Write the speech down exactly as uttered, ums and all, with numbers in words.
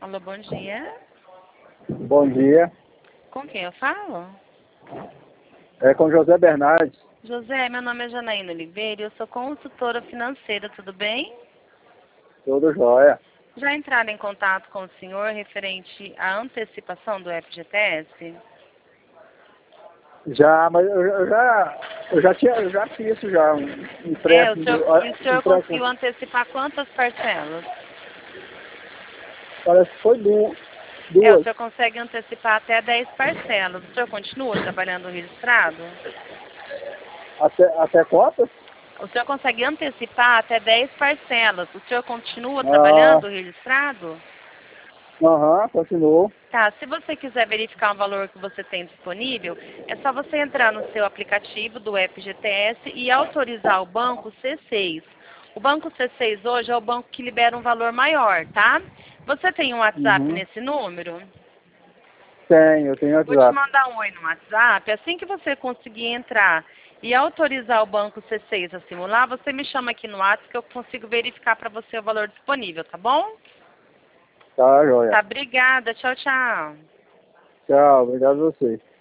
Alô, bom dia. Bom dia. Com quem eu falo? É com José Bernardes. José, meu nome é Janaína Oliveira e eu sou consultora financeira, tudo bem? Tudo jóia. Já entraram em contato com o senhor referente à antecipação do F G T S? Já, mas eu, eu já, eu já tinha, eu já fiz isso já, um um É, o empréstimo, senhor, do- e ah, o um senhor empréstimo, conseguiu antecipar quantas parcelas? parece que foi du- É, o duas, senhor consegue antecipar até dez parcelas. O senhor continua trabalhando registrado? até, até quantas? O senhor consegue antecipar até dez parcelas. O senhor continua Ah, trabalhando registrado? aham, continuou. Tá, se você quiser verificar o valor que você tem disponível, é só você entrar no seu aplicativo do F G T S e autorizar o banco C seis. O banco C seis hoje é o banco que libera um valor maior, tá? Você tem um WhatsApp Uhum. nesse número? Tenho, eu tenho Vou te WhatsApp. mandar um oi no WhatsApp. Assim que você conseguir entrar e autorizar o banco C seis a simular, você me chama aqui no WhatsApp que eu consigo verificar para você o valor disponível, tá bom? Tá, jóia. Tá, obrigada. Tchau, tchau. Tchau, obrigado a você.